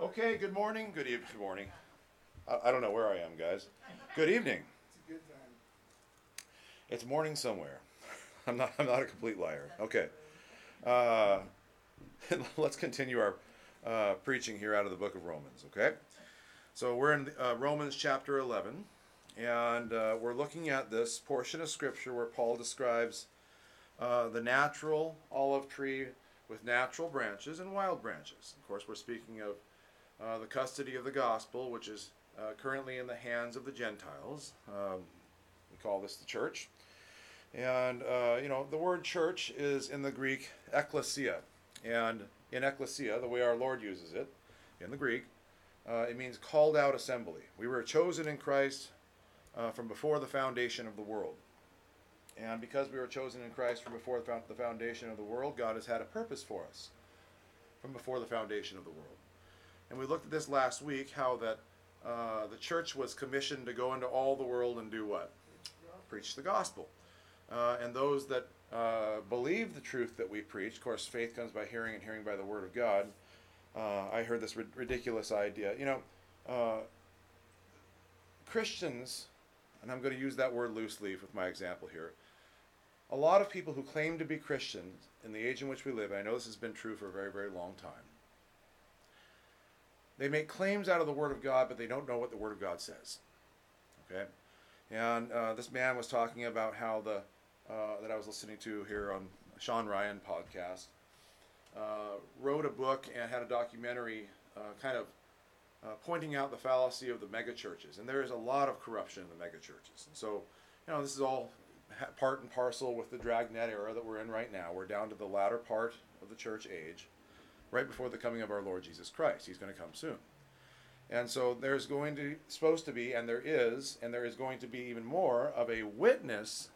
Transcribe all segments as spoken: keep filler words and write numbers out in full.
Okay, good morning, good evening, good morning. I, I don't know where I am, guys. Good evening. It's a good time. It's morning somewhere. I'm not. I'm not a complete liar. Okay. Uh, let's continue our uh, preaching here out of the book of Romans. Okay. So we're in uh, Romans chapter eleven, and uh, we're looking at this portion of scripture where Paul describes uh, the natural olive tree with natural branches and wild branches. Of course, we're speaking of uh, the custody of the gospel, which is uh, currently in the hands of the Gentiles. Um, we call this the church. And, uh, you know, the word church is in the Greek ekklesia. And in ekklesia, the way our Lord uses it, in the Greek, uh, it means called out assembly. We were chosen in Christ uh, from before the foundation of the world. And because we were chosen in Christ from before the foundation of the world, God has had a purpose for us from before the foundation of the world. And we looked at this last week, how that uh, the church was commissioned to go into all the world and do what? Preach the gospel. Uh, and those that uh, believe the truth that we preach, of course, faith comes by hearing and hearing by the word of God. Uh, I heard this ri- ridiculous idea. You know, uh, Christians, and I'm going to use that word loosely with my example here, a lot of people who claim to be Christians in the age in which we live, and I know this has been true for a very, very long time, they make claims out of the Word of God, but they don't know what the Word of God says. Okay? And uh, this man was talking about how the, uh, that I was listening to here on Sean Ryan podcast, uh, wrote a book and had a documentary uh, kind of uh, pointing out the fallacy of the megachurches. And there is a lot of corruption in the megachurches. And so, you know, this is all part and parcel with the dragnet era that we're in right now. We're down to the latter part of the church age, right before the coming of our Lord Jesus Christ. He's going to come soon. And so there's going to, supposed to be, and there is, and there is going to be even more of a witness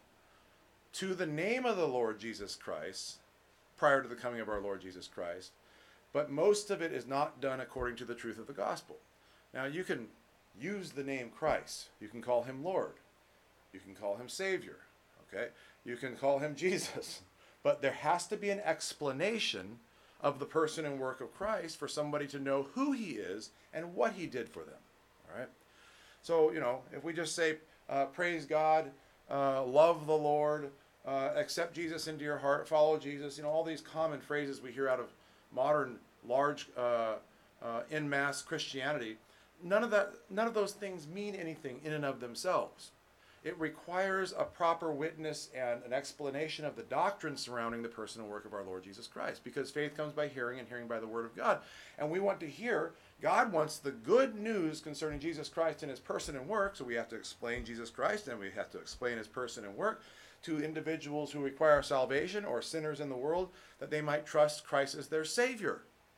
to the name of the Lord Jesus Christ prior to the coming of our Lord Jesus Christ. But most of it is not done according to the truth of the gospel. Now, you can use the name Christ. You can call him Lord. You can call him Savior. Okay? You can call him Jesus. But there has to be an explanation of the person and work of Christ for somebody to know who he is and what he did for them. All right? So, you know, if we just say, uh, praise God, uh, love the Lord, uh, accept Jesus into your heart, follow Jesus, you know, all these common phrases we hear out of modern, large, uh, uh, en masse Christianity, none of that, none of those things mean anything in and of themselves. It requires a proper witness and an explanation of the doctrine surrounding the person and work of our Lord Jesus Christ, because faith comes by hearing and hearing by the word of God. And we want to hear, God wants the good news concerning Jesus Christ and his person and work, so we have to explain Jesus Christ and we have to explain his person and work to individuals who require salvation or sinners in the world, that they might trust Christ as their Savior.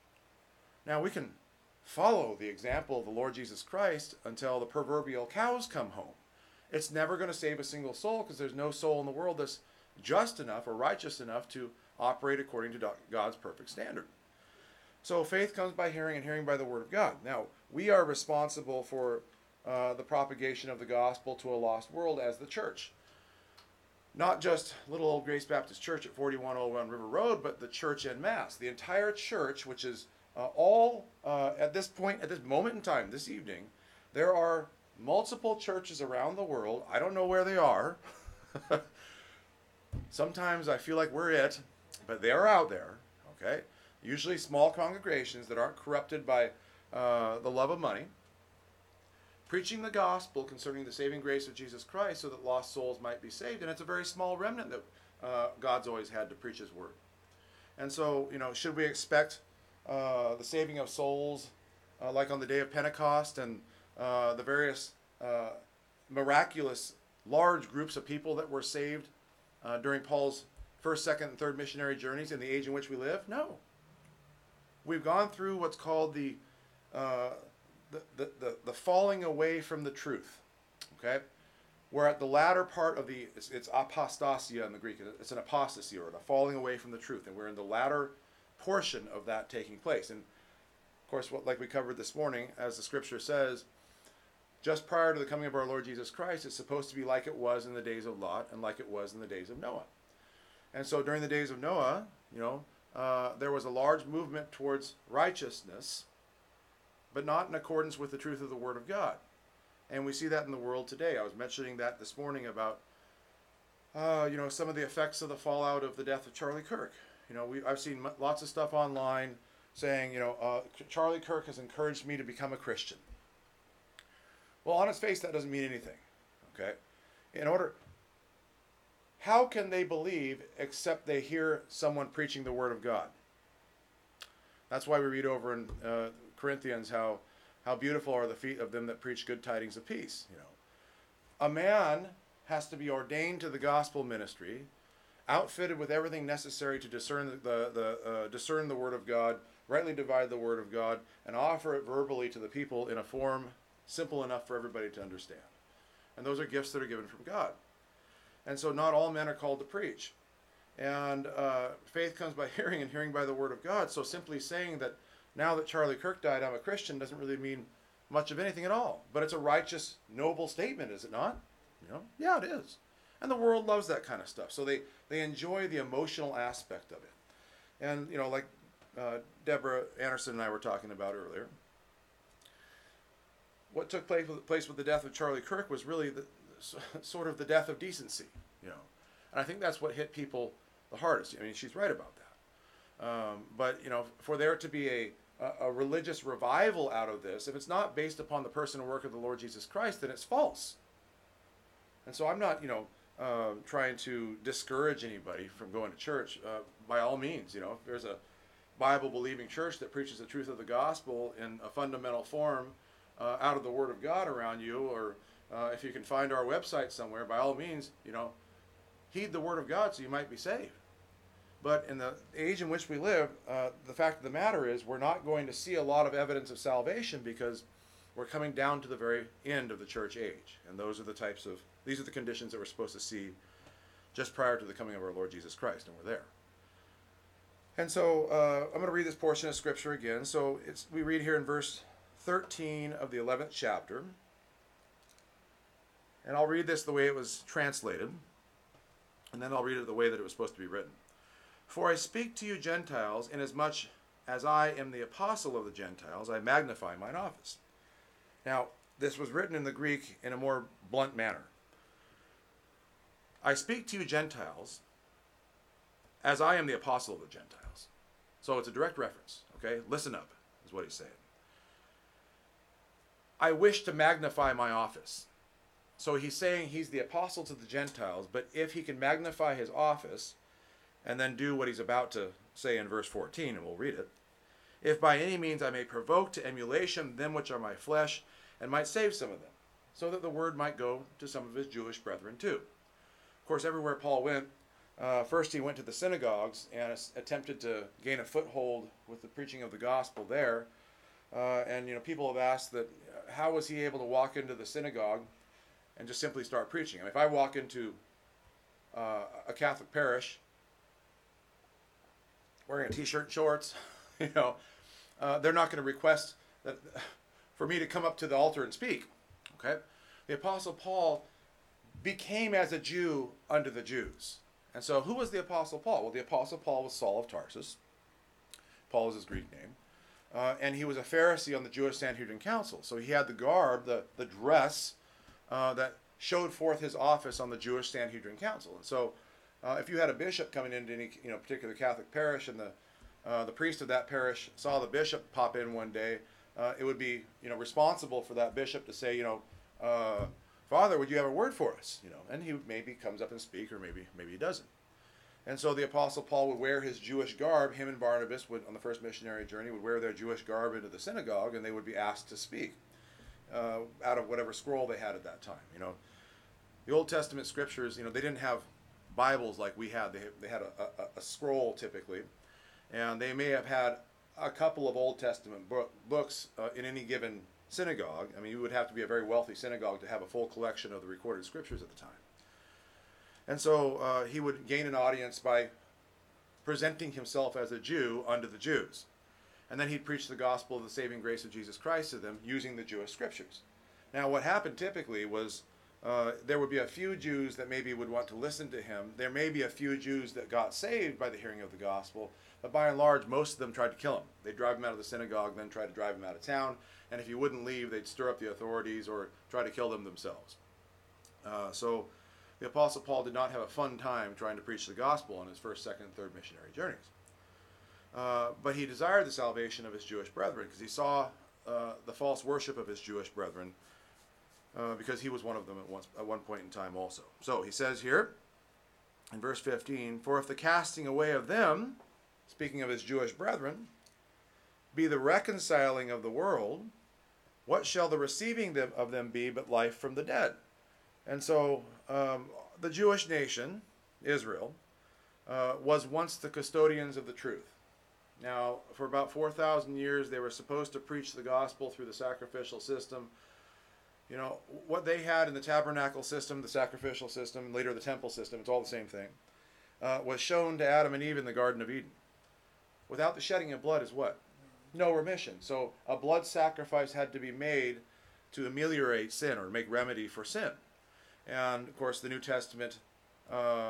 Now we can follow the example of the Lord Jesus Christ until the proverbial cows come home. It's never going to save a single soul, because there's no soul in the world that's just enough or righteous enough to operate according to God's perfect standard. So faith comes by hearing and hearing by the word of God. Now, we are responsible for uh, the propagation of the gospel to a lost world as the church. Not just little old Grace Baptist Church at forty-one oh one River Road, but the church en masse. The entire church, which is uh, all, uh, at this point, at this moment in time, this evening, there are multiple churches around the world. I don't know where they are. Sometimes I feel like we're it, but they are out there, okay? Usually small congregations that aren't corrupted by uh, the love of money, preaching the gospel concerning the saving grace of Jesus Christ so that lost souls might be saved. And it's a very small remnant that uh, God's always had to preach his word. And so, you know, should we expect uh, the saving of souls uh, like on the day of Pentecost and Uh, the various uh, miraculous large groups of people that were saved uh, during Paul's first, second, and third missionary journeys in the age in which we live? No. We've gone through what's called the, uh, the, the, the, the falling away from the truth. Okay? We're at the latter part of the, it's, it's apostasia in the Greek. It's an apostasy, or a falling away from the truth. And we're in the latter portion of that taking place. And of course, what, like we covered this morning, as the scripture says, just prior to the coming of our Lord Jesus Christ, it's supposed to be like it was in the days of Lot and like it was in the days of Noah. And so during the days of Noah, you know, uh, there was a large movement towards righteousness, but not in accordance with the truth of the Word of God. And we see that in the world today. I was mentioning that this morning about, uh, you know, some of the effects of the fallout of the death of Charlie Kirk. You know, we, I've seen m- lots of stuff online saying, you know, uh, Charlie Kirk has encouraged me to become a Christian. Well, on its face, that doesn't mean anything, okay? In order, how can they believe except they hear someone preaching the Word of God? That's why we read over in uh, Corinthians how how beautiful are the feet of them that preach good tidings of peace. You know, a man has to be ordained to the gospel ministry, outfitted with everything necessary to discern the the, the uh, discern the Word of God, rightly divide the Word of God, and offer it verbally to the people in a form simple enough for everybody to understand. And those are gifts that are given from God. And so not all men are called to preach. And uh, faith comes by hearing, and hearing by the Word of God. So simply saying that now that Charlie Kirk died, I'm a Christian doesn't really mean much of anything at all. But it's a righteous, noble statement, is it not? You know, yeah, it is. And the world loves that kind of stuff. So they, they enjoy the emotional aspect of it. And, you know, like uh, Deborah Anderson and I were talking about earlier, what took place with, place with the death of Charlie Kirk was really the, sort of the death of decency, you know. And I think that's what hit people the hardest. I mean, she's right about that. Um, but, you know, for there to be a, a, a religious revival out of this, if it's not based upon the person and work of the Lord Jesus Christ, then it's false. And so I'm not, you know, uh, trying to discourage anybody from going to church. Uh, by all means, you know, if there's a Bible-believing church that preaches the truth of the gospel in a fundamental form uh, out of the Word of God around you, or uh, if you can find our website somewhere, by all means, you know, heed the Word of God so you might be saved. But in the age in which we live, uh, the fact of the matter is we're not going to see a lot of evidence of salvation because we're coming down to the very end of the church age. And those are the types of, these are the conditions that we're supposed to see just prior to the coming of our Lord Jesus Christ, and we're there. And so uh, I'm going to read this portion of Scripture again. So it's, we read here in verse thirteen of the eleventh chapter. And I'll read this the way it was translated, and then I'll read it the way that it was supposed to be written. For I speak to you Gentiles, inasmuch as I am the apostle of the Gentiles, I magnify mine office. Now, this was written in the Greek in a more blunt manner. I speak to you Gentiles, as I am the apostle of the Gentiles. So it's a direct reference, okay? Listen up, is what he's saying. I wish to magnify my office. So he's saying he's the apostle to the Gentiles, but if he can magnify his office and then do what he's about to say in verse fourteen, and we'll read it, if by any means I may provoke to emulation them which are my flesh, and might save some of them, so that the word might go to some of his Jewish brethren too. Of course, everywhere Paul went, uh, first he went to the synagogues and attempted to gain a foothold with the preaching of the gospel there. Uh, and, you know, people have asked that, uh, how was he able to walk into the synagogue and just simply start preaching? I mean, if I walk into uh, a Catholic parish wearing a t-shirt and shorts, you know, uh, they're not going to request that for me to come up to the altar and speak. Okay, the Apostle Paul became as a Jew unto the Jews. And so, who was the Apostle Paul? Well, the Apostle Paul was Saul of Tarsus. Paul is his Greek name. Uh, and he was a Pharisee on the Jewish Sanhedrin Council. So he had the garb, the, the dress, uh, that showed forth his office on the Jewish Sanhedrin Council. And so uh, if you had a bishop coming into any you know particular Catholic parish, and the uh, the priest of that parish saw the bishop pop in one day, uh, it would be you know responsible for that bishop to say, you know, uh, Father, would you have a word for us? You know, and he maybe comes up and speak, or maybe maybe he doesn't. And so the Apostle Paul would wear his Jewish garb. Him and Barnabas would, on the first missionary journey, would wear their Jewish garb into the synagogue, and they would be asked to speak uh, out of whatever scroll they had at that time. You know, the Old Testament scriptures, you know, they didn't have Bibles like we had. They they had a, a, a scroll typically, and they may have had a couple of Old Testament book, books uh, in any given synagogue. I mean, you would have to be a very wealthy synagogue to have a full collection of the recorded scriptures at the time. And so uh, he would gain an audience by presenting himself as a Jew unto the Jews. And then he'd preach the gospel of the saving grace of Jesus Christ to them using the Jewish scriptures. Now, what happened typically was uh, there would be a few Jews that maybe would want to listen to him. There may be a few Jews that got saved by the hearing of the gospel, But by and large, most of them tried to kill him. They'd drive him out of the synagogue, then try to drive him out of town. And if he wouldn't leave, they'd stir up the authorities or try to kill them themselves. Uh, so the Apostle Paul did not have a fun time trying to preach the gospel on his first, second, and third missionary journeys. Uh, but he desired the salvation of his Jewish brethren because he saw uh, the false worship of his Jewish brethren uh, because he was one of them at, once, at one point in time also. So he says here in verse fifteen, "For if the casting away of them," speaking of his Jewish brethren, "be the reconciling of the world, what shall the receiving them of them be but life from the dead?" And so um, the Jewish nation, Israel, uh, was once the custodians of the truth. Now, for about four thousand years, they were supposed to preach the gospel through the sacrificial system. You know, what they had in the tabernacle system, the sacrificial system, and later the temple system, it's all the same thing, uh, was shown to Adam and Eve in the Garden of Eden. Without the shedding of blood is what? No remission. So a blood sacrifice had to be made to ameliorate sin or make remedy for sin. And of course, the New Testament, uh,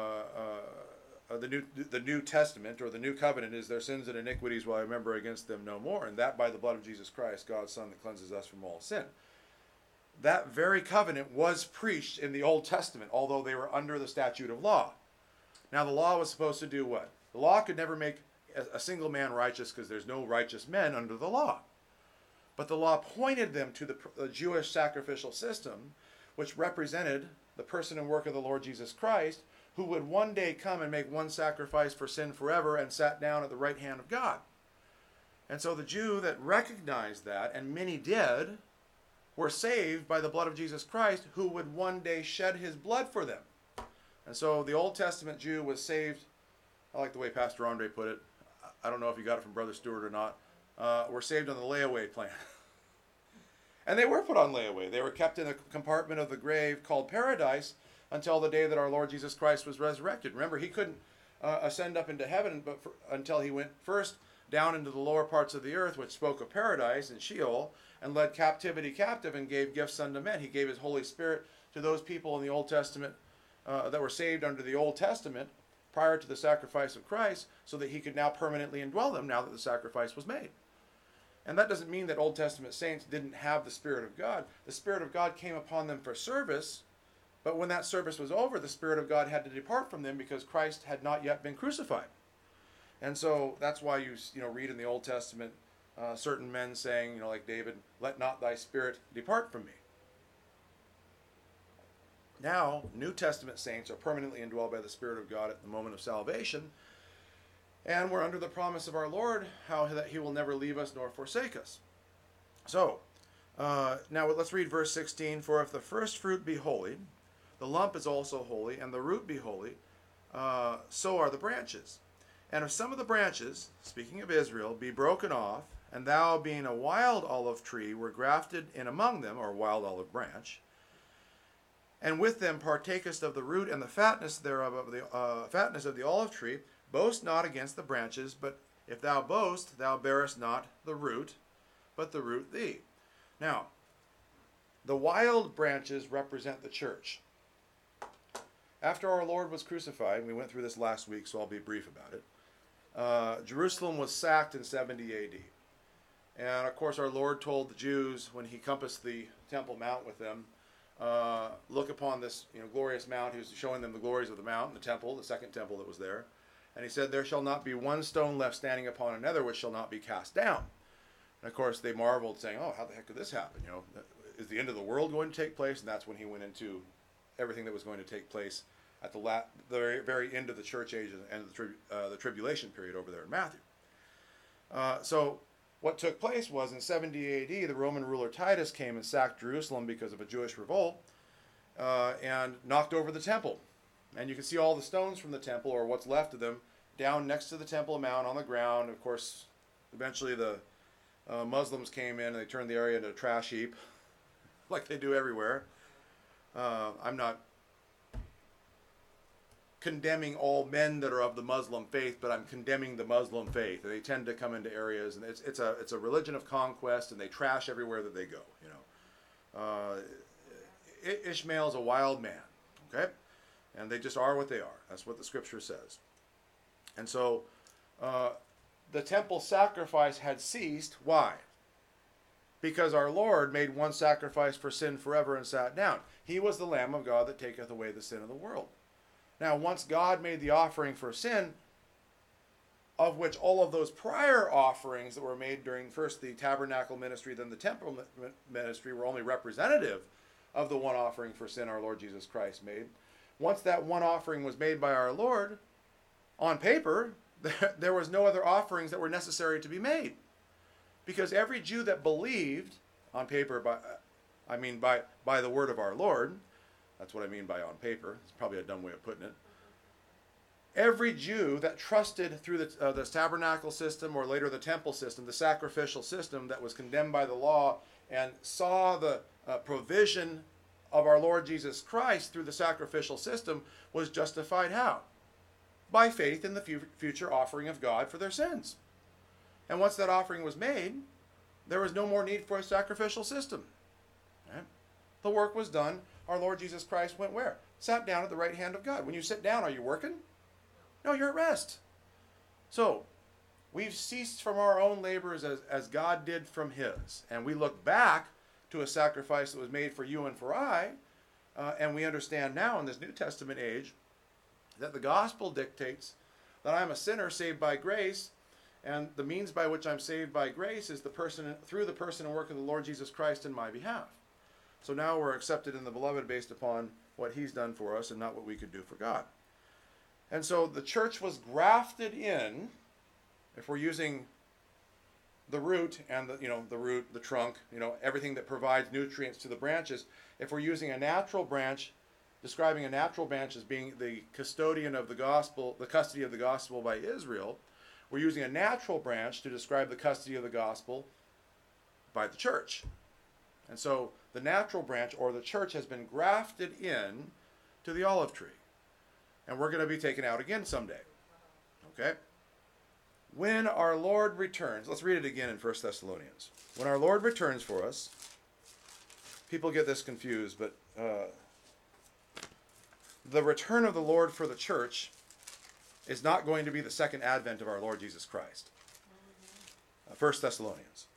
uh, the New the New Testament or the New Covenant is their sins and iniquities will I remember against them no more, and that by the blood of Jesus Christ, God's Son, that cleanses us from all sin. That very covenant was preached in the Old Testament, although they were under the statute of law. Now, the law was supposed to do what? The law could never make a single man righteous because there's no righteous men under the law. But the law pointed them to the, the Jewish sacrificial system, which represented the person and work of the Lord Jesus Christ, who would one day come and make one sacrifice for sin forever and sat down at the right hand of God. And so the Jew that recognized that, and many did, were saved by the blood of Jesus Christ, who would one day shed his blood for them. And so the Old Testament Jew was saved, I like the way Pastor Andre put it, I don't know if you got it from Brother Stewart or not, uh, were saved on the layaway plan. And they were put on layaway. They were kept in a compartment of the grave called paradise until the day that our Lord Jesus Christ was resurrected. Remember, he couldn't uh, ascend up into heaven but for, until he went first down into the lower parts of the earth, which spoke of paradise and Sheol, and led captivity captive and gave gifts unto men. He gave his Holy Spirit to those people in the Old Testament uh, that were saved under the Old Testament prior to the sacrifice of Christ, so that he could now permanently indwell them now that the sacrifice was made. And that doesn't mean that Old Testament saints didn't have the Spirit of God. The Spirit of God came upon them for service, but when that service was over, the Spirit of God had to depart from them because Christ had not yet been crucified. And so that's why you you know read in the Old Testament uh, certain men saying, you know, like David, "Let not thy spirit depart from me." Now, New Testament saints are permanently indwelled by the Spirit of God at the moment of salvation, and we're under the promise of our Lord, how that he will never leave us nor forsake us. So, uh, now let's read verse sixteen. "For if the first fruit be holy, the lump is also holy, and the root be holy, uh, so are the branches. And if some of the branches," speaking of Israel, "be broken off, and thou being a wild olive tree were grafted in among them," or wild olive branch, "and with them partakest of the root and the fatness thereof of the uh, fatness of the olive tree, boast not against the branches, but if thou boast, thou bearest not the root, but the root thee." Now, the wild branches represent the church. After our Lord was crucified, and we went through this last week, so I'll be brief about it, uh, Jerusalem was sacked in seventy A D. And of course our Lord told the Jews when he compassed the Temple Mount with them, uh, look upon this you know, glorious mount. He was showing them the glories of the mount, the temple, the second temple that was there. And he said, "There shall not be one stone left standing upon another which shall not be cast down." And of course they marveled, saying, "Oh, how the heck could this happen? You know, is the end of the world going to take place?" And that's when he went into everything that was going to take place at the, la- the very, very end of the church age and the, tri- uh, the tribulation period over there in Matthew. Uh, so what took place was in seventy A D, the Roman ruler Titus came and sacked Jerusalem because of a Jewish revolt uh, and knocked over the temple. And you can see all the stones from the temple, or what's left of them, down next to the Temple Mount on the ground. Of course, eventually the uh, Muslims came in and they turned the area into a trash heap, like they do everywhere. Uh, I'm not condemning all men that are of the Muslim faith, but I'm condemning the Muslim faith. They tend to come into areas, and it's it's a it's a religion of conquest, and they trash everywhere that they go. You know, uh, Ishmael's a wild man, okay, and they just are what they are. That's what the Scripture says. And so, uh, the temple sacrifice had ceased. Why? Because our Lord made one sacrifice for sin forever and sat down. He was the Lamb of God that taketh away the sin of the world. Now, once God made the offering for sin, of which all of those prior offerings that were made during first the tabernacle ministry, then the temple ministry, were only representative of the one offering for sin our Lord Jesus Christ made. Once that one offering was made by our Lord, on paper, there was no other offerings that were necessary to be made. Because every Jew that believed, on paper, by, I mean by, by the word of our Lord, that's what I mean by on paper, it's probably a dumb way of putting it, every Jew that trusted through the, uh, the tabernacle system, or later the temple system, the sacrificial system that was condemned by the law, and saw the uh, provision of our Lord Jesus Christ through the sacrificial system, was justified how? By faith in the fu- future offering of God for their sins. And once that offering was made, there was no more need for a sacrificial system. Right? The work was done. Our Lord Jesus Christ went where? Sat down at the right hand of God. When you sit down, are you working? No, you're at rest. So, we've ceased from our own labors as, as God did from his. And we look back to a sacrifice that was made for you and for I. Uh, and we understand now in this New Testament age that the gospel dictates that I'm a sinner saved by grace. And the means by which I'm saved by grace is the person through the person and work of the Lord Jesus Christ in my behalf. So now we're accepted in the beloved based upon what he's done for us and not what we could do for God. And so the church was grafted in, if we're using the root and the, you know, the root, the trunk, you know, everything that provides nutrients to the branches. If we're using a natural branch, describing a natural branch as being the custodian of the gospel, the custody of the gospel by Israel, we're using a natural branch to describe the custody of the gospel by the church. And so the natural branch, or the church, has been grafted in to the olive tree. And we're going to be taken out again someday. Okay? When our Lord returns, let's read it again in First Thessalonians. When our Lord returns for us, people get this confused, but uh, the return of the Lord for the church is not going to be the second advent of our Lord Jesus Christ. Uh, First Thessalonians.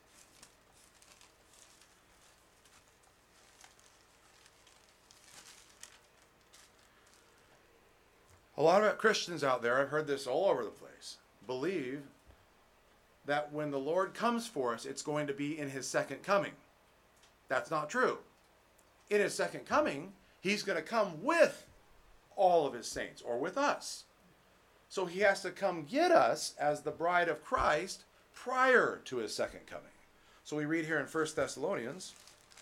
A lot of Christians out there, I've heard this all over the place, believe that when the Lord comes for us, it's going to be in his second coming. That's not true. In his second coming, he's going to come with all of his saints, or with us. So he has to come get us as the bride of Christ prior to his second coming. So we read here in First Thessalonians,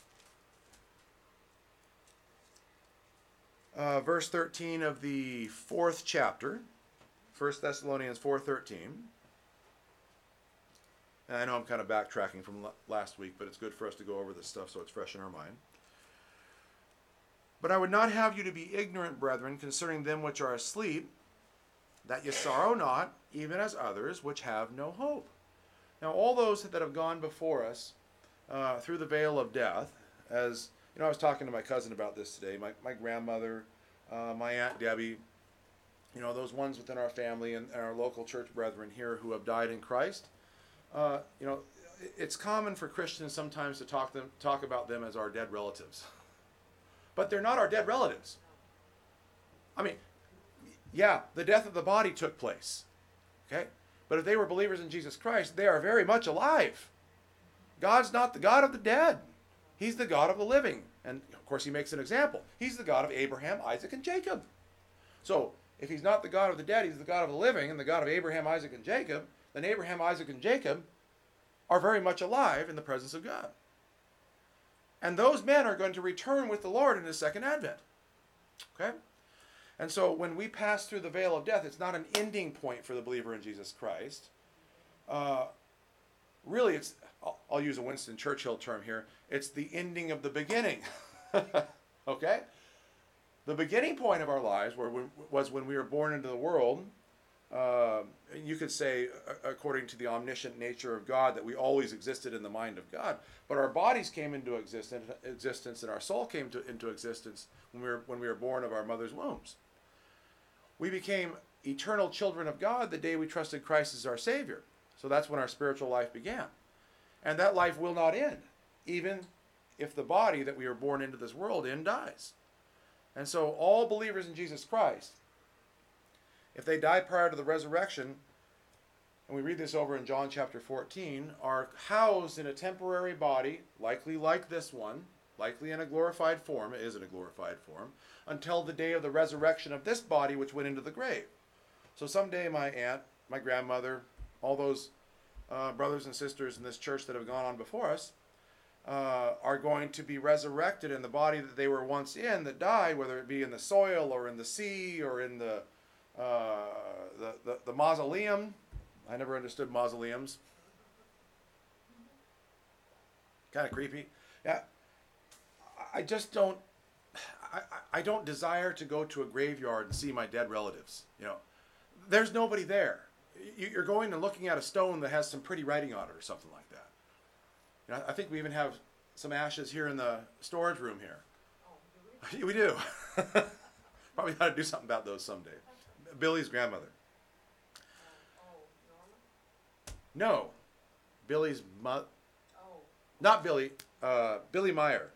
uh, verse thirteen of the fourth chapter, First Thessalonians four thirteen. And I know I'm kind of backtracking from last week, but it's good for us to go over this stuff so it's fresh in our mind. But I would not have you to be ignorant, brethren, concerning them which are asleep, that ye sorrow not, even as others which have no hope. Now, all those that have gone before us uh, through the veil of death, as you know, I was talking to my cousin about this today. My my grandmother, uh, my Aunt Debbie, you know, those ones within our family and our local church brethren here who have died in Christ. Uh, you know, it's common for Christians sometimes to talk them talk about them as our dead relatives, but they're not our dead relatives. I mean, yeah, the death of the body took place, okay? But if they were believers in Jesus Christ, they are very much alive. God's not the God of the dead. He's the God of the living. And, of course, he makes an example. He's the God of Abraham, Isaac, and Jacob. So, if he's not the God of the dead, he's the God of the living, and the God of Abraham, Isaac, and Jacob, then Abraham, Isaac, and Jacob are very much alive in the presence of God. And those men are going to return with the Lord in his second advent. Okay? And so when we pass through the veil of death, it's not an ending point for the believer in Jesus Christ. Uh, really, it's, I'll, I'll use a Winston Churchill term here, it's the ending of the beginning. Okay? The beginning point of our lives were, was when we were born into the world. Uh, you could say, according to the omniscient nature of God, that we always existed in the mind of God. But our bodies came into existence, existence and our soul came to, into existence when we were when we were born of our mother's wombs. We became eternal children of God the day we trusted Christ as our Savior. So that's when our spiritual life began. And that life will not end, even if the body that we are born into this world in dies. And so all believers in Jesus Christ, if they die prior to the resurrection, and we read this over in John chapter fourteen, are housed in a temporary body, likely like this one, likely in a glorified form, it is in a glorified form, until the day of the resurrection of this body which went into the grave. So someday my aunt, my grandmother, all those uh, brothers and sisters in this church that have gone on before us, uh, are going to be resurrected in the body that they were once in that died, whether it be in the soil or in the sea or in the, uh, the, the, the mausoleum. I never understood mausoleums. Kind of creepy. Yeah. I just don't, I, I don't desire to go to a graveyard and see my dead relatives. You know, there's nobody there. You're going and looking at a stone that has some pretty writing on it or something like that. You know, I think we even have some ashes here in the storage room here. Oh, do we? We do. Probably ought to do something about those someday. Billy's grandmother. No, Billy's mo- oh. Not Billy, uh, Billy Meyer.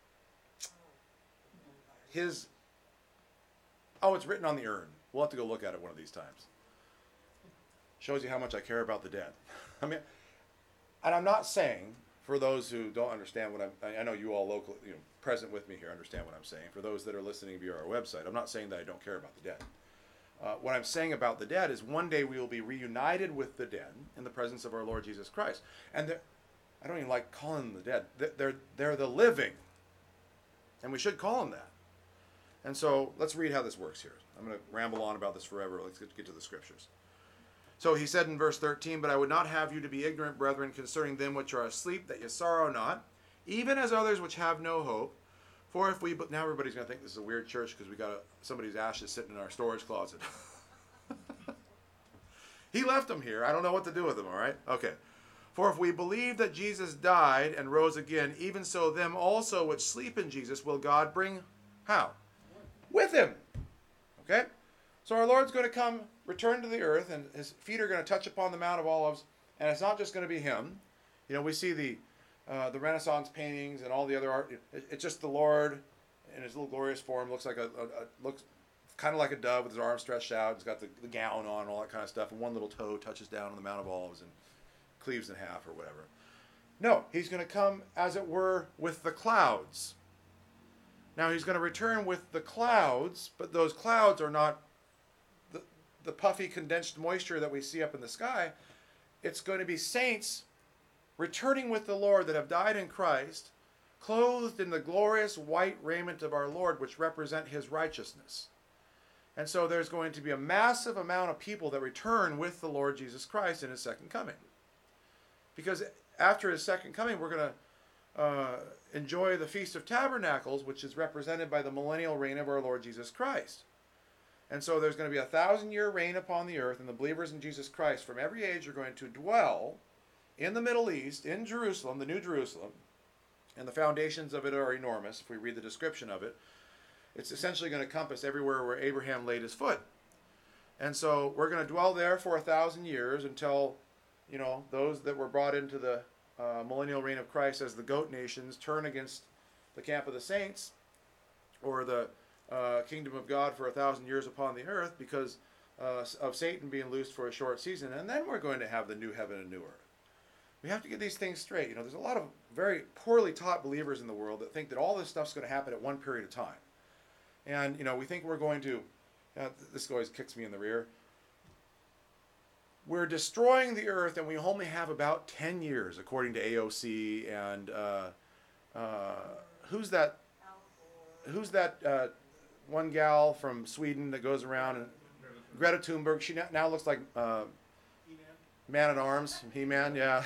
His, oh, it's written on the urn. We'll have to go look at it one of these times. Shows you how much I care about the dead. I mean, and I'm not saying, for those who don't understand what I'm, I know you all local, you know, present with me here understand what I'm saying. For those that are listening via our website, I'm not saying that I don't care about the dead. Uh, what I'm saying about the dead is one day we will be reunited with the dead in the presence of our Lord Jesus Christ. And I don't even like calling them the dead. They're, they're the living. And we should call them that. And so let's read how this works here. I'm going to ramble on about this forever. Let's get, get to the scriptures. So he said in verse thirteen, "But I would not have you to be ignorant, brethren, concerning them which are asleep, that ye sorrow not, even as others which have no hope. For if we," but now everybody's going to think this is a weird church because we got a, somebody's ashes sitting in our storage closet. He left them here. I don't know what to do with them, all right? Okay. "For if we believe that Jesus died and rose again, even so them also which sleep in Jesus will God bring," how? "With him." Okay? So our Lord's going to come, return to the earth, and his feet are going to touch upon the Mount of Olives, and it's not just going to be him. You know, we see the Uh, the Renaissance paintings and all the other art. It, it's just the Lord in his little glorious form. Looks like a, a, a looks kind of like a dove with his arms stretched out. He's got the, the gown on and all that kind of stuff. And one little toe touches down on the Mount of Olives and cleaves in half or whatever. No, he's going to come, as it were, with the clouds. Now he's going to return with the clouds, but those clouds are not the, the puffy condensed moisture that we see up in the sky. It's going to be saints returning with the Lord that have died in Christ, clothed in the glorious white raiment of our Lord, which represent his righteousness. And so there's going to be a massive amount of people that return with the Lord Jesus Christ in his second coming. Because after his second coming, we're going to uh, enjoy the Feast of Tabernacles, which is represented by the millennial reign of our Lord Jesus Christ. And so there's going to be a thousand-year reign upon the earth, and the believers in Jesus Christ from every age are going to dwell in the Middle East, in Jerusalem, the New Jerusalem, and the foundations of it are enormous. If we read the description of it, it's essentially going to compass everywhere where Abraham laid his foot. And so we're going to dwell there for a thousand years until, you know, those that were brought into the uh, millennial reign of Christ as the goat nations turn against the camp of the saints, or the uh, kingdom of God for a thousand years upon the earth because uh, of Satan being loosed for a short season. And then we're going to have the new heaven and new earth. We have to get these things straight. You know, there's a lot of very poorly taught believers in the world that think that all this stuff's going to happen at one period of time. And, you know, we think we're going to, uh, this always kicks me in the rear. We're destroying the earth and we only have about ten years, according to A O C. And uh, uh, who's that, who's that uh, one gal from Sweden that goes around, and Greta Thunberg, she now looks like uh, Man at Arms, He-Man, yeah.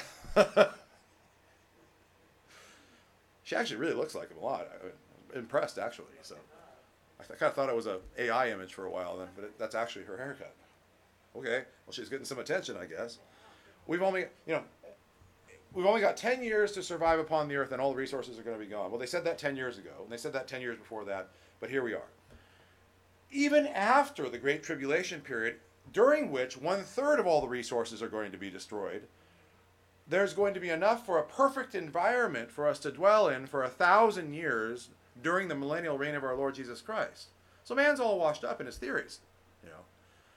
She actually really looks like him a lot. I'm impressed, actually. So I kind of thought it was a A I image for a while then, but it, that's actually her haircut. Okay, well, she's getting some attention, I guess. We've only, you know, we've only got ten years to survive upon the earth, and all the resources are going to be gone. Well, they said that ten years ago, and they said that ten years before that, but here we are. Even after the Great Tribulation period, during which one third of all the resources are going to be destroyed, there's going to be enough for a perfect environment for us to dwell in for a thousand years during the millennial reign of our Lord Jesus Christ. So man's all washed up in his theories, you know.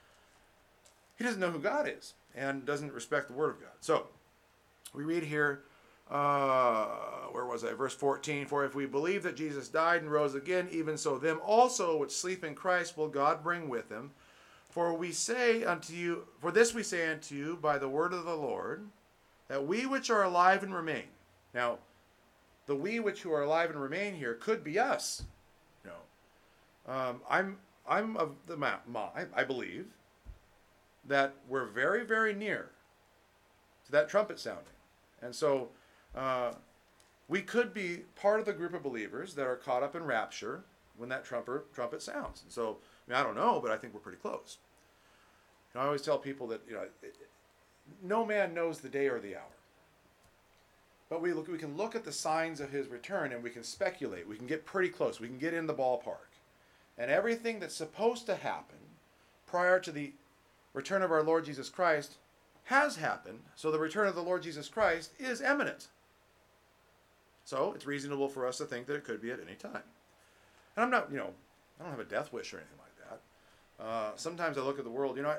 He doesn't know who God is and doesn't respect the Word of God. So we read here, uh, where was I? Verse fourteen, for if we believe that Jesus died and rose again, even so them also which sleep in Christ will God bring with him. For we say unto you, for this we say unto you by the word of the Lord, that we which are alive and remain. Now, the we which who are alive and remain here could be us. You know, um, I'm I'm of the mind. I believe that we're very very near to that trumpet sounding, and so uh, we could be part of the group of believers that are caught up in rapture when that trumpet trumpet sounds. And so, I mean, I don't know, but I think we're pretty close. You know, I always tell people that, you know, it, no man knows the day or the hour. But we look, we can look at the signs of his return and we can speculate. We can get pretty close. We can get in the ballpark. And everything that's supposed to happen prior to the return of our Lord Jesus Christ has happened. So the return of the Lord Jesus Christ is imminent. So it's reasonable for us to think that it could be at any time. And I'm not, you know, I don't have a death wish or anything like that. Uh, sometimes I look at the world, you know, I,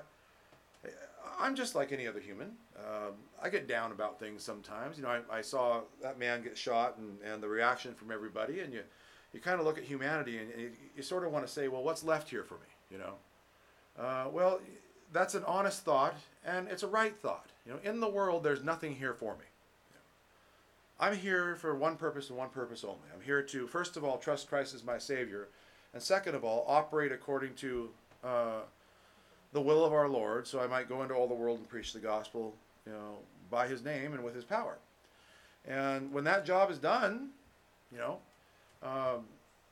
I'm just like any other human. Um, I get down about things sometimes. You know, I, I saw that man get shot and, and the reaction from everybody, and you, you kind of look at humanity and you, you sort of want to say, well, what's left here for me, you know? Uh, well, that's an honest thought, and it's a right thought. You know, in the world, there's nothing here for me. I'm here for one purpose and one purpose only. I'm here to, first of all, trust Christ as my Savior, and second of all, operate according to uh, the will of our Lord, so I might go into all the world and preach the gospel, you know, by His name and with His power. And when that job is done, you know, um,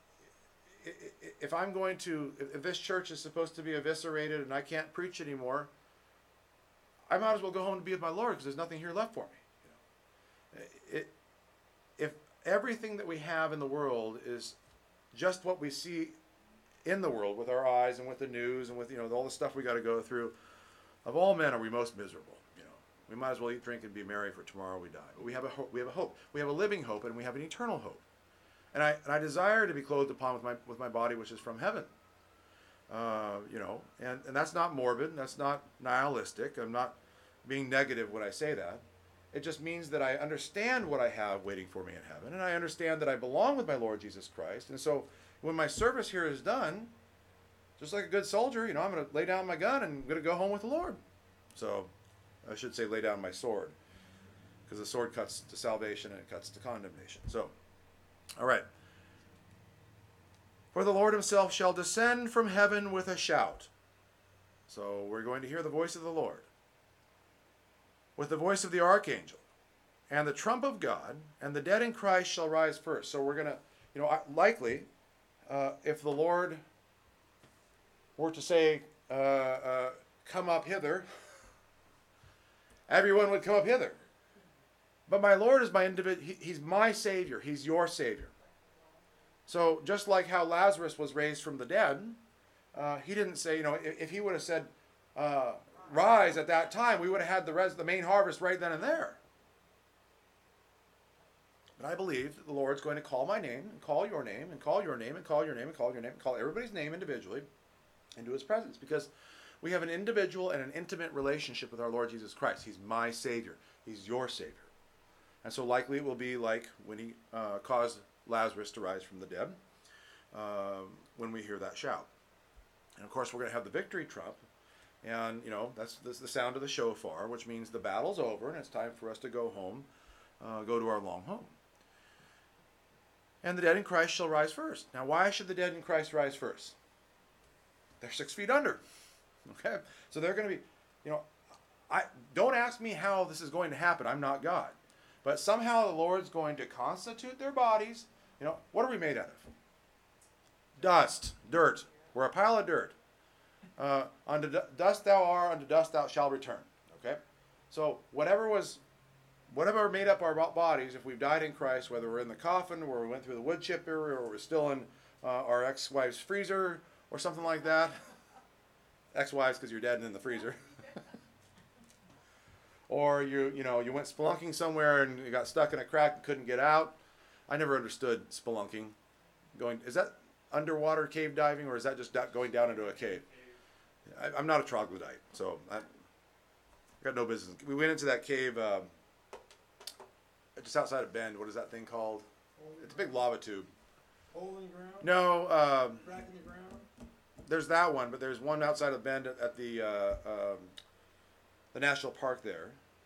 if I'm going to, if this church is supposed to be eviscerated and I can't preach anymore, I might as well go home and be with my Lord because there's nothing here left for me. You know, it, if everything that we have in the world is just what we see in the world with our eyes and with the news and with, you know, all the stuff we got to go through, of all men are we most miserable. You know, we might as well eat, drink, and be merry, for tomorrow we die. But we have a hope. We have a hope. We have a living hope, and we have an eternal hope. And I and I desire to be clothed upon with my with my body, which is from heaven. Uh, you know, and and that's not morbid. That's not nihilistic. I'm not being negative when I say that. It just means that I understand what I have waiting for me in heaven, and I understand that I belong with my Lord Jesus Christ. And so when my service here is done, just like a good soldier, you know, I'm going to lay down my gun and I'm going to go home with the Lord. So I should say lay down my sword, because the sword cuts to salvation and it cuts to condemnation. So, all right. For the Lord himself shall descend from heaven with a shout. So we're going to hear the voice of the Lord, with the voice of the archangel, and the trump of God, and the dead in Christ shall rise first. So we're going to, you know, likely, uh, if the Lord were to say, uh, uh, come up hither, everyone would come up hither. But my Lord is my individual, he, he's my Savior, he's your Savior. So just like how Lazarus was raised from the dead, uh, he didn't say, you know, if, if he would have said, uh, rise at that time, we would have had the rest, the main harvest right then and there. But I believe that the Lord's going to call my name, and call your name, and call your name, and call your name, and call your name, and call everybody's name individually into his presence, because we have an individual and an intimate relationship with our Lord Jesus Christ. He's my Savior. He's your Savior. And so likely it will be like when he uh, caused Lazarus to rise from the dead, uh, when we hear that shout. And of course we're going to have the victory trump. And, you know, that's, that's the sound of the shofar, which means the battle's over and it's time for us to go home, uh, go to our long home. And the dead in Christ shall rise first. Now, why should the dead in Christ rise first? They're six feet under. Okay? So they're going to be, you know, I don't ask me how this is going to happen. I'm not God. But somehow the Lord's going to constitute their bodies. You know, what are we made out of? Dust, dirt. We're a pile of dirt. Uh, unto dust thou art, unto dust thou shalt return. Okay? So whatever was, whatever made up our bodies, if we've died in Christ, whether we're in the coffin, or we went through the wood chipper, or we're still in uh, our ex-wife's freezer, or something like that, Ex-wives because you're dead and in the freezer. Or you you know you went spelunking somewhere and you got stuck in a crack and couldn't get out. I never understood spelunking. Going is that underwater cave diving or is that just going down into a cave? I, I'm not a troglodyte, so I, I got no business. We went into that cave um, just outside of Bend. What is that thing called? It's a big lava tube. Hole in the ground? No. Um, Crack in the ground? There's that one, but there's one outside of Bend at, at the uh, um, the national park there.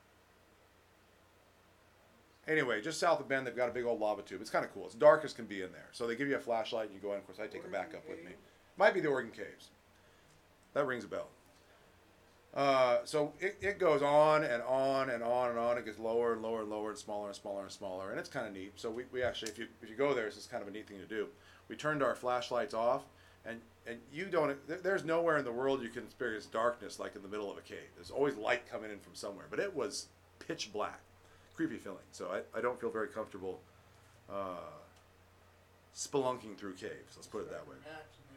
Anyway, just south of Bend, they've got a big old lava tube. It's kind of cool. It's dark as can be in there. So they give you a flashlight and you go in. Of course, I take a backup with me. Might be the Oregon Caves. That rings a bell. Uh, so it, it goes on and on and on and on. It gets lower and lower and lower and smaller and smaller and smaller. And it's kind of neat. So we, we actually, if you if you go there, it's just kind of a neat thing to do. We turned our flashlights off. And and you don't, there's nowhere in the world you can experience darkness like in the middle of a cave. There's always light coming in from somewhere. But it was pitch black. Creepy feeling. So I, I don't feel very comfortable uh, spelunking through caves. Let's put it that way.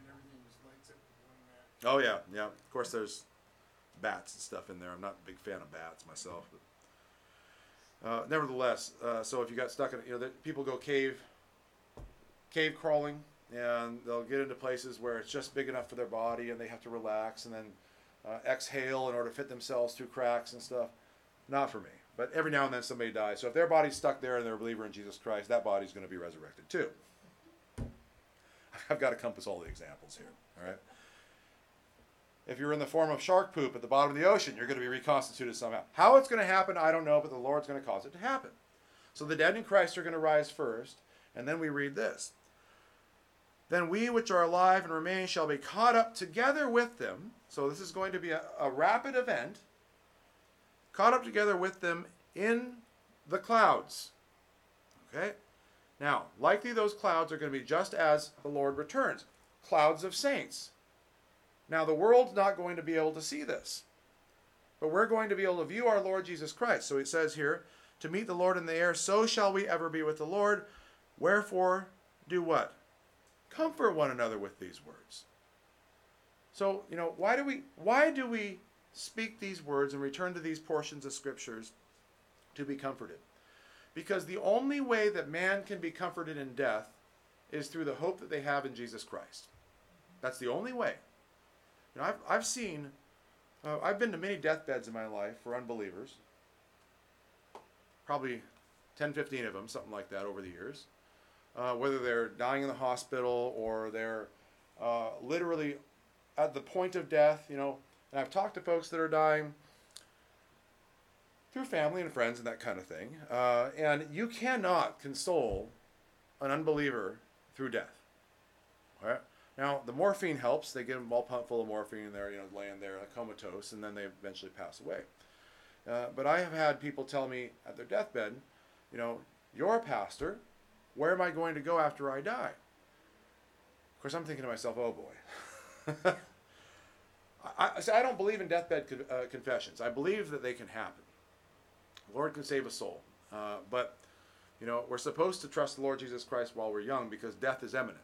Oh yeah, yeah. Of course there's bats and stuff in there. I'm not a big fan of bats myself. But, uh, nevertheless, uh, so if you got stuck in, you know, the, people go cave, cave crawling, and they'll get into places where it's just big enough for their body and they have to relax and then uh, exhale in order to fit themselves through cracks and stuff. Not for me. But every now and then somebody dies. So if their body's stuck there and they're a believer in Jesus Christ, that body's going to be resurrected too. I've got to compass all the examples here. All right. If you're in the form of shark poop at the bottom of the ocean, you're going to be reconstituted somehow. How it's going to happen, I don't know, but the Lord's going to cause it to happen. So the dead in Christ are going to rise first, and then we read this. Then we which are alive and remain shall be caught up together with them. So this is going to be a, a rapid event. Caught up together with them in the clouds. Okay? Now, likely those clouds are going to be just as the Lord returns. Clouds of saints. Now, the world's not going to be able to see this. But we're going to be able to view our Lord Jesus Christ. So it says here, to meet the Lord in the air, so shall we ever be with the Lord. Wherefore, do what? Comfort one another with these words. So, you know, why do we why do we speak these words and return to these portions of scriptures to be comforted? Because the only way that man can be comforted in death is through the hope that they have in Jesus Christ. That's the only way. You know, I've I've seen, uh, I've been to many deathbeds in my life for unbelievers. Probably ten, fifteen of them, something like that over the years. Uh, whether they're dying in the hospital or they're uh, literally at the point of death, you know. And I've talked to folks that are dying through family and friends and that kind of thing. Uh, and you cannot console an unbeliever through death. All right? Now, the morphine helps. They get them all pumped full of morphine and they're, you know, laying there comatose, and then they eventually pass away. Uh, but I have had people tell me at their deathbed, you know, you're a pastor. Where am I going to go after I die? Of course, I'm thinking to myself, oh boy. I, so I don't believe in deathbed con, uh, confessions. I believe that they can happen. The Lord can save a soul. Uh, but, you know, we're supposed to trust the Lord Jesus Christ while we're young because death is imminent.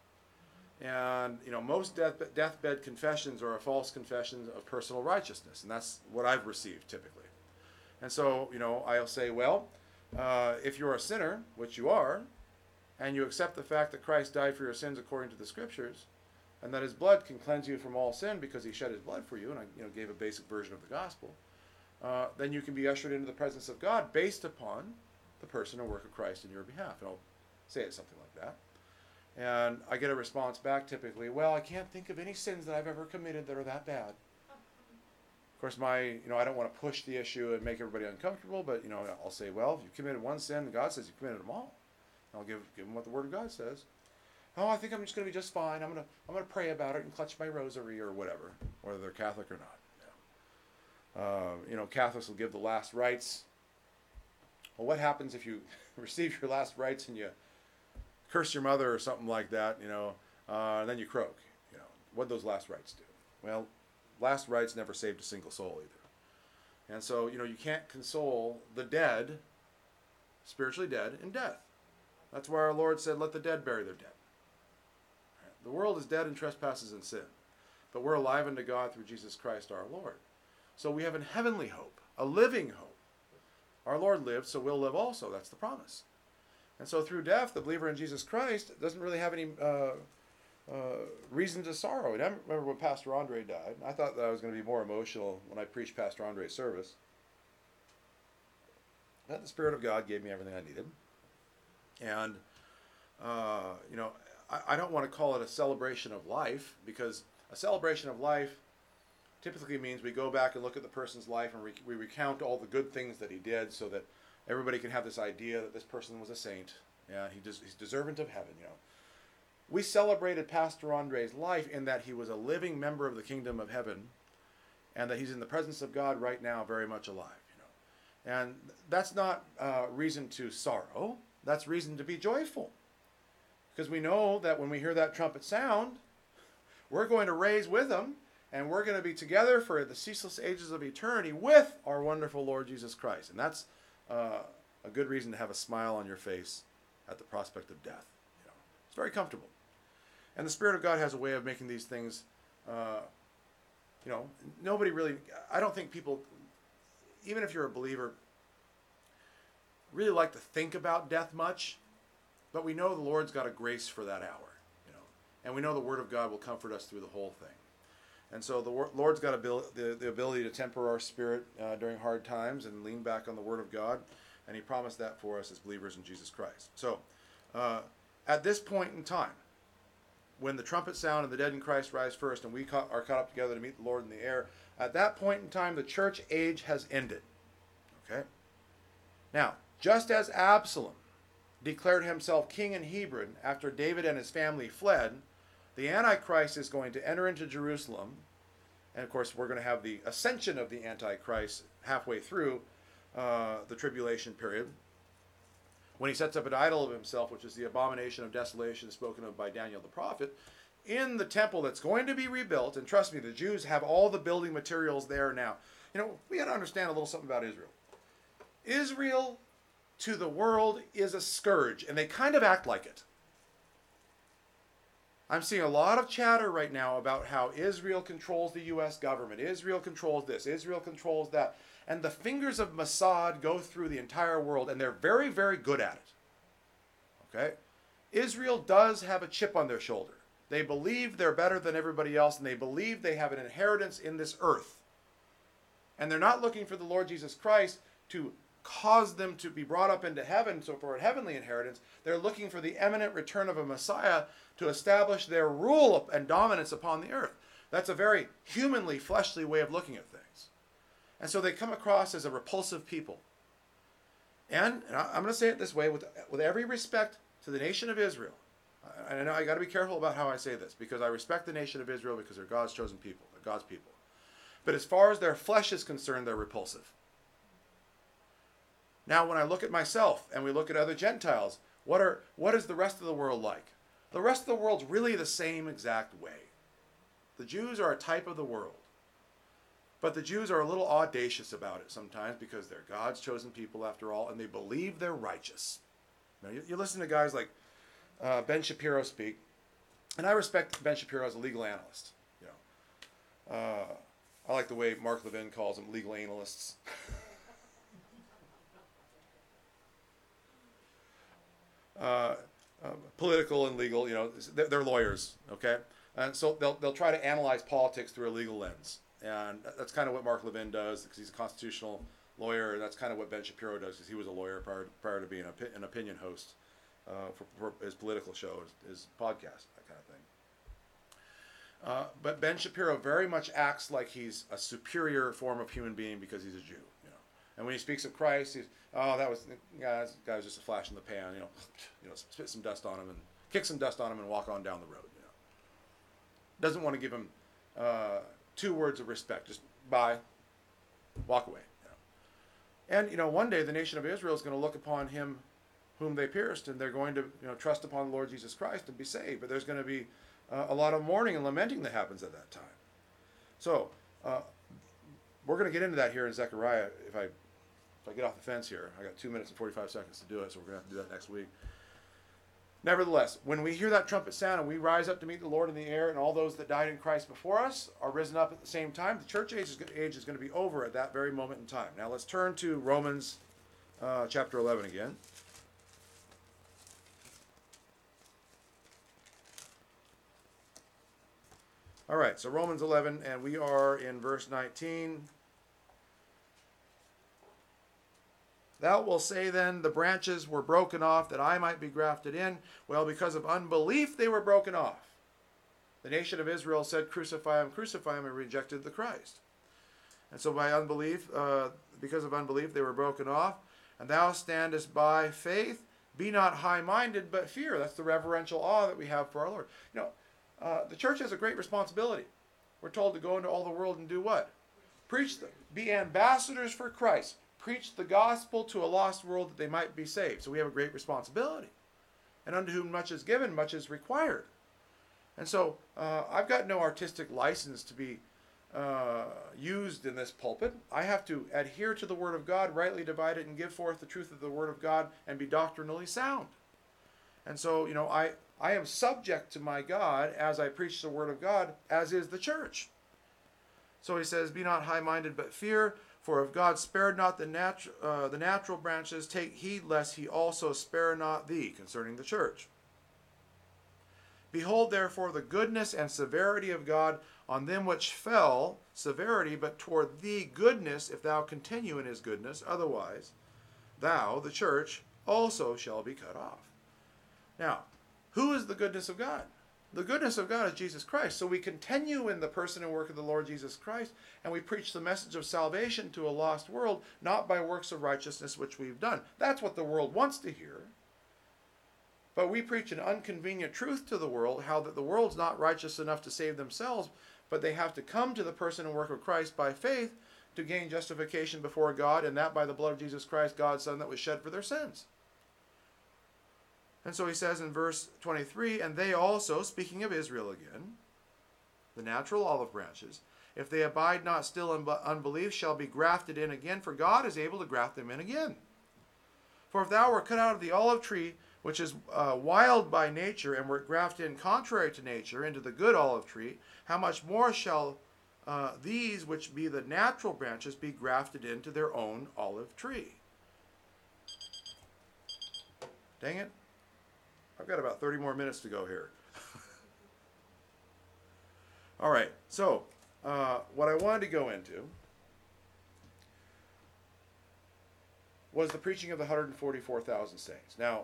And, you know, most death, deathbed confessions are a false confession of personal righteousness. And that's what I've received typically. And so, you know, I'll say, well, uh, if you're a sinner, which you are, and you accept the fact that Christ died for your sins according to the Scriptures, and that his blood can cleanse you from all sin because he shed his blood for you, and I you know, gave a basic version of the gospel, uh, then you can be ushered into the presence of God based upon the person and work of Christ in your behalf. And I'll say it something like that. And I get a response back typically, well, I can't think of any sins that I've ever committed that are that bad. Of course, my, you know, I don't want to push the issue and make everybody uncomfortable, but, you know, I'll say, well, if you committed one sin, God says you committed them all. And I'll give, give them what the Word of God says. Oh, I think I'm just going to be just fine. I'm going to I'm going to pray about it and clutch my rosary or whatever, whether they're Catholic or not. Yeah. Uh, you know, Catholics will give the last rites. Well, what happens if you receive your last rites and you curse your mother or something like that, you know, uh, and then you croak? You know, what do those last rites do? Well, last rites never saved a single soul either. And so, you know, you can't console the dead, spiritually dead, in death. That's why our Lord said, let the dead bury their dead. The world is dead in trespasses and sin. but we're alive unto God through Jesus Christ our Lord. So we have a heavenly hope, a living hope. Our Lord lived, so we'll live also. That's the promise. And so through death, the believer in Jesus Christ doesn't really have any uh, uh, reason to sorrow. And I remember when Pastor Andre died. I thought that I was going to be more emotional when I preached Pastor Andre's service. But the Spirit of God gave me everything I needed. And, uh, you know, I, I don't want to call it a celebration of life, because a celebration of life typically means we go back and look at the person's life and re- we recount all the good things that he did, so that everybody can have this idea that this person was a saint. Yeah, he des- he's deserving of heaven, you know. We celebrated Pastor Andre's life in that he was a living member of the kingdom of heaven, and that he's in the presence of God right now, very much alive, you know. And that's not uh, reason to sorrow. That's reason to be joyful. Because we know that when we hear that trumpet sound, we're going to raise with him, and we're going to be together for the ceaseless ages of eternity with our wonderful Lord Jesus Christ. And that's uh, a good reason to have a smile on your face at the prospect of death. You know, it's very comfortable. And the Spirit of God has a way of making these things, uh, you know, nobody really, I don't think people, even if you're a believer, really like to think about death much, but we know the Lord's got a grace for that hour, you know, and we know the Word of God will comfort us through the whole thing. And so the Lord's got abil- the, the ability to temper our spirit uh, during hard times and lean back on the Word of God, and he promised that for us as believers in Jesus Christ. So uh, at this point in time, when the trumpet sound and the dead in Christ rise first, and we ca- are caught up together to meet the Lord in the air, at that point in time, the church age has ended. Okay? Now, just as Absalom declared himself king in Hebron after David and his family fled, the Antichrist is going to enter into Jerusalem. And of course, we're going to have the ascension of the Antichrist halfway through uh, the tribulation period, when he sets up an idol of himself, which is the abomination of desolation spoken of by Daniel the prophet, in the temple that's going to be rebuilt. And trust me, the Jews have all the building materials there now. You know, we got to understand a little something about Israel. Israel to the world is a scourge, and they kind of act like it. I'm seeing a lot of chatter right now about how Israel controls the U S government. Israel controls this. Israel controls that. And the fingers of Mossad go through the entire world, and they're very, very good at it. Okay? Israel does have a chip on their shoulder. They believe they're better than everybody else, and they believe they have an inheritance in this earth. And they're not looking for the Lord Jesus Christ to cause them to be brought up into heaven, so for a heavenly inheritance. They're looking for the imminent return of a Messiah to establish their rule and dominance upon the earth. That's a very humanly, fleshly way of looking at things. And so they come across as a repulsive people. And, and I'm going to say it this way, with, with every respect to the nation of Israel. I, I know I got to be careful about how I say this, because I respect the nation of Israel because they're God's chosen people. They're God's people. But as far as their flesh is concerned, they're repulsive. Now, when I look at myself and we look at other Gentiles, what are what is the rest of the world like? The rest of the world's really the same exact way. The Jews are a type of the world. But the Jews are a little audacious about it sometimes, because they're God's chosen people after all, and they believe they're righteous. Now, you, you listen to guys like uh, Ben Shapiro speak, and I respect Ben Shapiro as a legal analyst. You know, uh, I like the way Mark Levin calls them, legal analysts. Uh, uh, political and legal, you know, they're, they're lawyers, okay? And so they'll they'll try to analyze politics through a legal lens. And that's kind of what Mark Levin does, because he's a constitutional lawyer. And that's kind of what Ben Shapiro does, because he was a lawyer prior, prior to being a, an opinion host uh, for, for his political show, his, his podcast, that kind of thing. Uh, but Ben Shapiro very much acts like he's a superior form of human being because he's a Jew, you know. And when he speaks of Christ, he's, oh, that was, yeah, that guy was just a flash in the pan, you know, you know, spit some dust on him and kick some dust on him and walk on down the road, you know. Doesn't want to give him uh, two words of respect, just bye, walk away. You know. And, you know, one day the nation of Israel is going to look upon him whom they pierced, and they're going to, you know, trust upon the Lord Jesus Christ and be saved. But there's going to be uh, a lot of mourning and lamenting that happens at that time. So, uh, we're going to get into that here in Zechariah if I if I get off the fence here. I got two minutes and forty-five seconds to do it, so we're going to have to do that next week. Nevertheless, when we hear that trumpet sound and we rise up to meet the Lord in the air, and all those that died in Christ before us are risen up at the same time, the church age is, age is going to be over at that very moment in time. Now let's turn to Romans uh, chapter eleven again. All right, so Romans eleven, and we are in verse nineteen. Thou wilt say then, the branches were broken off that I might be grafted in. Well, because of unbelief they were broken off. The nation of Israel said, crucify him, crucify him, and rejected the Christ. And so by unbelief, uh, because of unbelief, they were broken off. And thou standest by faith. Be not high-minded, but fear. That's the reverential awe that we have for our Lord. You know, uh, the church has a great responsibility. We're told to go into all the world and do what? Preach them. Be ambassadors for Christ. Preach the gospel to a lost world that they might be saved. So we have a great responsibility. And unto whom much is given, much is required. And so uh, I've got no artistic license to be uh, used in this pulpit. I have to adhere to the Word of God, rightly divide it, and give forth the truth of the Word of God, and be doctrinally sound. And so, you know, I, I am subject to my God as I preach the Word of God, as is the church. So he says, be not high-minded, but fear. For if God spared not the, natu- uh, the natural branches, take heed lest he also spare not thee, concerning the church. Behold, therefore, the goodness and severity of God on them which fell, severity, but toward thee goodness, if thou continue in his goodness. Otherwise, thou, the church, also shall be cut off. Now, who is the goodness of God? The goodness of God is Jesus Christ. So we continue in the person and work of the Lord Jesus Christ, and we preach the message of salvation to a lost world, not by works of righteousness which we've done. That's what the world wants to hear. But we preach an inconvenient truth to the world, how that the world's not righteous enough to save themselves, but they have to come to the person and work of Christ by faith to gain justification before God, and that by the blood of Jesus Christ, God's Son, that was shed for their sins. And so he says in verse twenty-three, and they also, speaking of Israel again, the natural olive branches, if they abide not still in unbelief, shall be grafted in again, for God is able to graft them in again. For if thou were cut out of the olive tree, which is uh, wild by nature, and wert grafted in contrary to nature into the good olive tree, how much more shall uh, these, which be the natural branches, be grafted into their own olive tree? Dang it. I've got about thirty more minutes to go here. All right, so uh, what I wanted to go into was the preaching of the one hundred forty-four thousand saints. Now,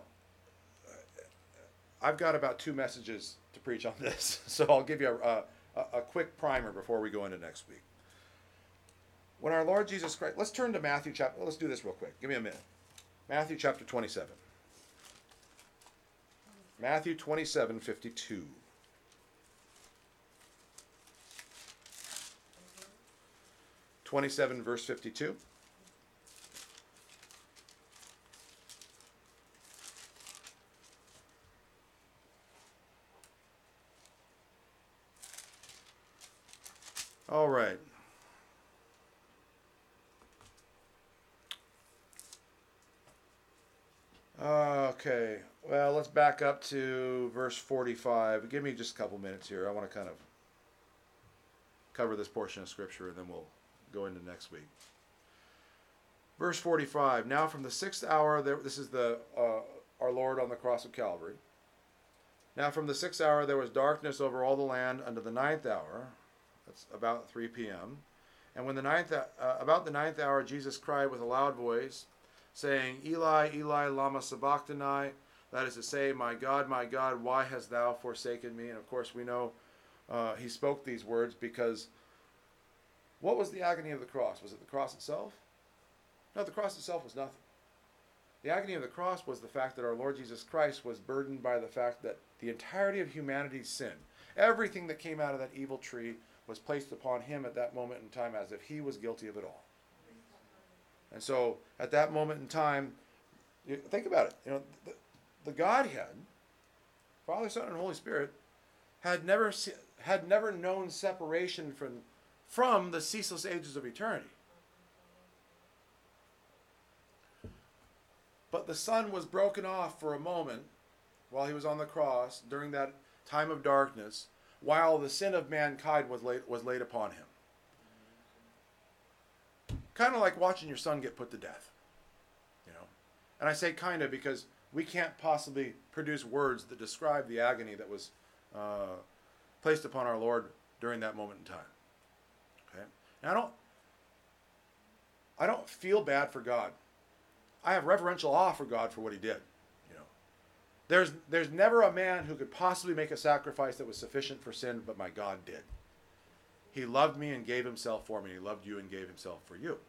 I've got about two messages to preach on this, so I'll give you a, a, a quick primer before we go into next week. When our Lord Jesus Christ, let's turn to Matthew chapter, let's do this real quick. Give me a minute. Matthew chapter twenty-seven. Matthew twenty-seven, fifty-two. twenty-seven, verse fifty-two. All right. Okay. Well, let's back up to verse forty-five. Give me just a couple minutes here. I want to kind of cover this portion of Scripture, and then we'll go into next week. Verse forty-five. Now from the sixth hour, there, this is the uh, our Lord on the cross of Calvary. Now from the sixth hour there was darkness over all the land unto the ninth hour. That's about three p.m. And when the ninth, uh, about the ninth hour, Jesus cried with a loud voice, saying, Eli, Eli, lama sabachthani. That is to say, my God, my God, why hast thou forsaken me? And of course we know uh, he spoke these words because what was the agony of the cross? Was it the cross itself? No, the cross itself was nothing. The agony of the cross was the fact that our Lord Jesus Christ was burdened by the fact that the entirety of humanity's sin, everything that came out of that evil tree, was placed upon him at that moment in time as if he was guilty of it all. And so at that moment in time, you think about it. You know, the, the Godhead, Father, Son, and Holy Spirit, had never had never known separation from from the ceaseless ages of eternity. But the Son was broken off for a moment while he was on the cross, during that time of darkness, while the sin of mankind was laid, was laid upon him. Kind of like watching your son get put to death. You know? And I say kind of because we can't possibly produce words that describe the agony that was uh, placed upon our Lord during that moment in time. Okay? And I don't, I don't feel bad for God. I have reverential awe for God for what he did. You know, there's there's never a man who could possibly make a sacrifice that was sufficient for sin, but my God did. He loved me and gave himself for me. He loved you and gave himself for you.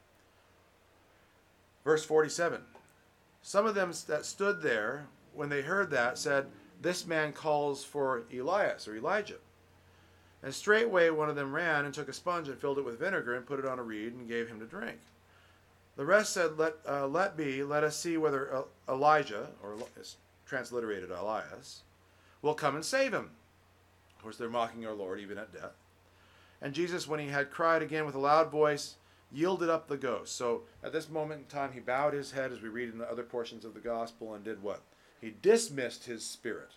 Verse forty-seven. Some of them that stood there, when they heard that, said, "This man calls for Elias," or Elijah. And straightway one of them ran and took a sponge and filled it with vinegar and put it on a reed and gave him to drink. The rest said, let, uh, let be, let us see whether Elijah, or it's transliterated Elias, will come and save him. Of course, they're mocking our Lord even at death. And Jesus, when he had cried again with a loud voice, yielded up the ghost. So at this moment in time, he bowed his head, as we read in the other portions of the gospel, and did what? He dismissed his spirit.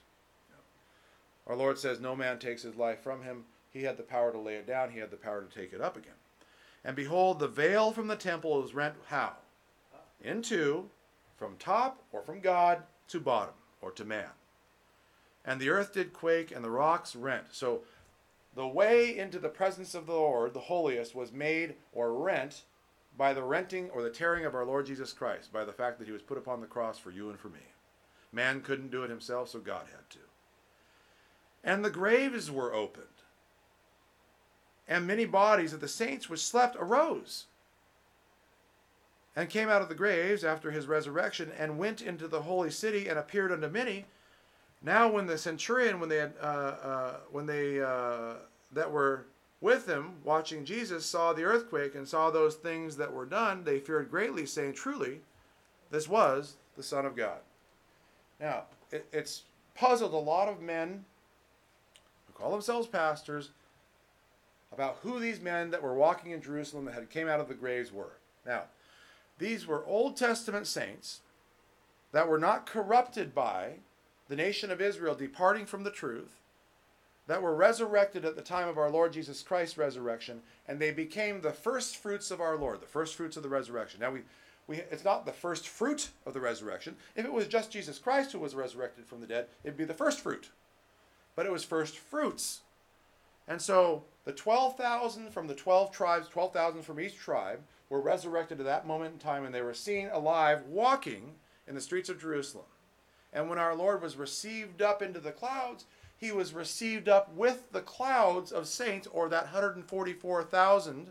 Our Lord says, no man takes his life from him. He had the power to lay it down. He had the power to take it up again. And behold, the veil from the temple was rent how? In two, from top, or from God, to bottom, or to man. And the earth did quake, and the rocks rent. So the way into the presence of the Lord, the holiest, was made or rent by the renting or the tearing of our Lord Jesus Christ, by the fact that he was put upon the cross for you and for me. Man couldn't do it himself, so God had to. And the graves were opened. And many bodies of the saints which slept arose and came out of the graves after his resurrection and went into the holy city and appeared unto many. Now when the centurion, when they had, uh, uh, when they uh, that were with him watching Jesus saw the earthquake and saw those things that were done, they feared greatly, saying, truly, this was the Son of God. Now, it, it's puzzled a lot of men who call themselves pastors about who these men that were walking in Jerusalem that had came out of the graves were. Now, these were Old Testament saints that were not corrupted by the nation of Israel departing from the truth, that were resurrected at the time of our Lord Jesus Christ's resurrection, and they became the first fruits of our Lord, the first fruits of the resurrection. Now, we, we, it's not the first fruit of the resurrection. If it was just Jesus Christ who was resurrected from the dead, it'd be the first fruit. But it was first fruits. And so the twelve thousand from the twelve tribes, twelve thousand from each tribe, were resurrected at that moment in time, and they were seen alive walking in the streets of Jerusalem. And when our Lord was received up into the clouds, he was received up with the clouds of saints, or that one hundred forty-four thousand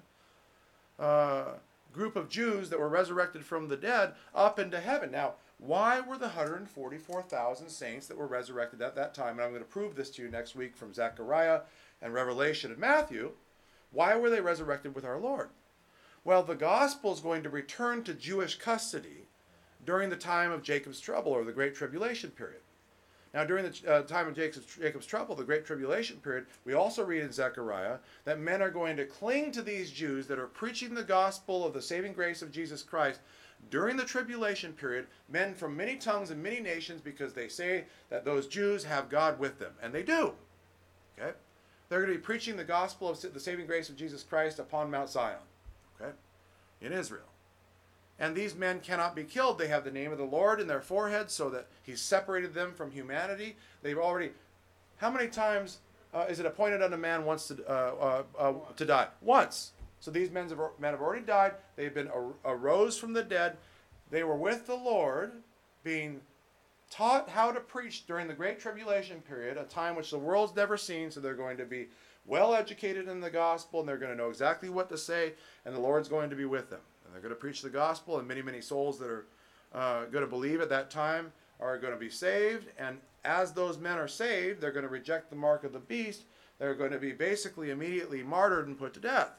uh, group of Jews that were resurrected from the dead, up into heaven. Now, why were the one hundred forty-four thousand saints that were resurrected at that time? And I'm going to prove this to you next week from Zechariah and Revelation and Matthew. Why were they resurrected with our Lord? Well, the gospel is going to return to Jewish custody during the time of Jacob's trouble, or the Great Tribulation period. Now, during the uh, time of Jacob's, Jacob's trouble, the Great Tribulation period, we also read in Zechariah that men are going to cling to these Jews that are preaching the gospel of the saving grace of Jesus Christ during the tribulation period, men from many tongues and many nations, because they say that those Jews have God with them. And they do. Okay? They're going to be preaching the gospel of the saving grace of Jesus Christ upon Mount Zion, okay, in Israel. And these men cannot be killed. They have the name of the Lord in their foreheads, so that he's separated them from humanity. They've already, how many times uh, is it appointed unto man once to, uh, uh, uh, to die? Once. So these men have, men have already died. They've been ar- arose from the dead. They were with the Lord, being taught how to preach during the Great Tribulation period, a time which the world's never seen, so they're going to be well educated in the gospel, and they're going to know exactly what to say, and the Lord's going to be with them. And they're going to preach the gospel, and many, many souls that are uh, going to believe at that time are going to be saved, and as those men are saved, they're going to reject the mark of the beast. They're going to be basically immediately martyred and put to death.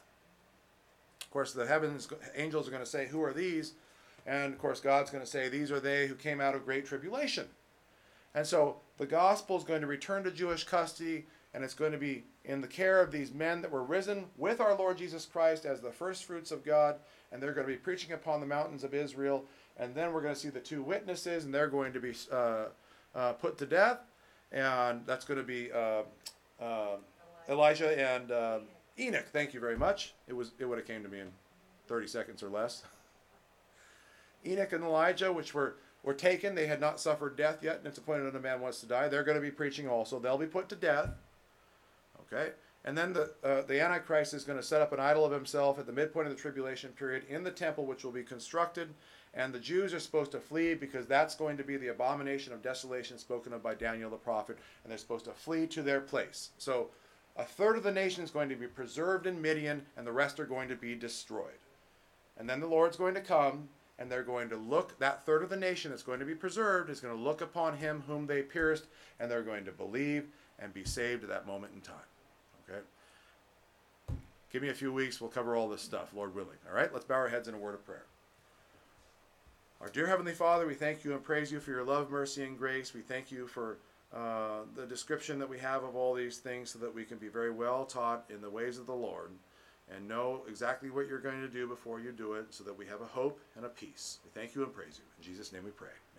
Of course, the heavens, angels are going to say, who are these? And, of course, God's going to say, these are they who came out of great tribulation. And so the gospel is going to return to Jewish custody, and it's going to be in the care of these men that were risen with our Lord Jesus Christ as the first fruits of God, and they're going to be preaching upon the mountains of Israel. And then we're going to see the two witnesses, and they're going to be uh, uh, put to death, and that's going to be uh, uh, Elijah and uh, Enoch. Thank you very much. It was it would have came to me in thirty seconds or less. Enoch and Elijah, which were, were taken, they had not suffered death yet, and it's appointed that a man wants to die. They're going to be preaching also. They'll be put to death. Okay? And then the, uh, the Antichrist is going to set up an idol of himself at the midpoint of the tribulation period in the temple, which will be constructed. And the Jews are supposed to flee because that's going to be the abomination of desolation spoken of by Daniel the prophet. And they're supposed to flee to their place. So a third of the nation is going to be preserved in Midian, and the rest are going to be destroyed. And then the Lord's going to come, and they're going to look, that third of the nation that's going to be preserved is going to look upon him whom they pierced, and they're going to believe and be saved at that moment in time. Okay? Give me a few weeks, we'll cover all this stuff, Lord willing. All right? Let's bow our heads in a word of prayer. Our dear Heavenly Father, we thank you and praise you for your love, mercy, and grace. We thank you for uh, the description that we have of all these things so that we can be very well taught in the ways of the Lord and know exactly what you're going to do before you do it so that we have a hope and a peace. We thank you and praise you. In Jesus' name we pray.